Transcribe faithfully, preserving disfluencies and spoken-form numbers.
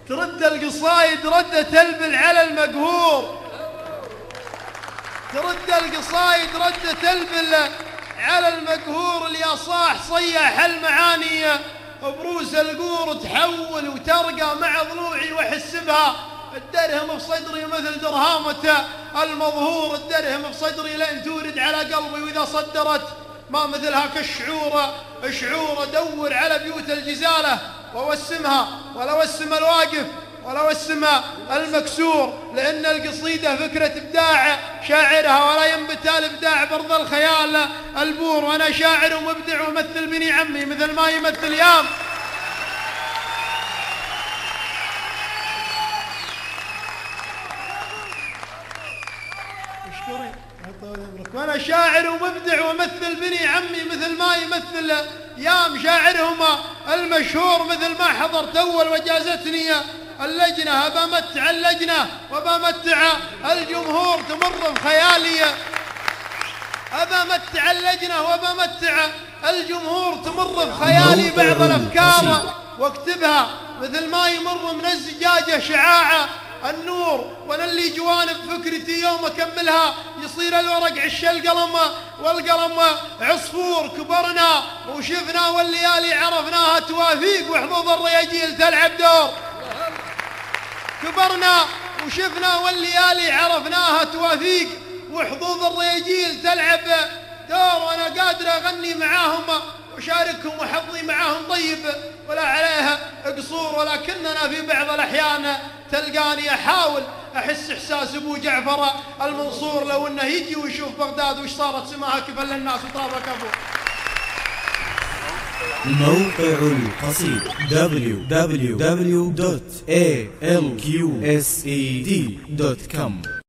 ترد القصايد ردة تلبل على المقهور، ترد القصايد ردة تلبل على المقهور. اللي صاح صيح المعاني بروس القور تحول وترقى مع ضلوعي واحس بها. الدرهم في صدري مثل درهامة المظهور، الدرهم في صدري لين تورد على قلبي، وإذا صدرت ما مثلها كالشعور شعور. أدور على بيوت الجزالة ووسمها، ولا وسم الواقف ولا وسم المكسور، لأن القصيدة فكرة إبداع شاعرها، ولا ينبت الإبداع برض الخيال البور. وأنا شاعر ومبدع ومثل بني عمي مثل ما يمثل يام. وأنا شاعر ومبدع ومثل بني عمي مثل ما يمثل يام شاعرهما المشهور. مثل ما حضرت أول وجازتني اللجنة أبامتع اللجنة وبامتع الجمهور. تمر بخيالي أبامتع اللجنة وبامتع الجمهور، تمر بخيالي بعض الأفكار واكتبها مثل ما يمر من الزجاجة شعاع النور. وانا اللي جوانب فكرتي يوم اكملها يصير الورق عش القلم والقلم عصفور. كبرنا وشفنا والليالي عرفناها توافيق، وحظوظ الرياجيل تلعب دور. كبرنا وشفنا والليالي عرفناها توافيق، وحظوظ الرياجيل تلعب دور. وانا قادر اغني معاهم وشاركهم وحظي معاهم طيب ولا عليها قصور. ولكننا في بعض الأحيان تلقاني أحاول أحس إحساس أبو جعفر المنصور، لو أنه يجي ويشوف بغداد وش صارت سماها كفل للناس وطابق أبوه. موقع القصيد دبليو دبليو دبليو دوت إيه إل كيو إس إي دي دوت كوم.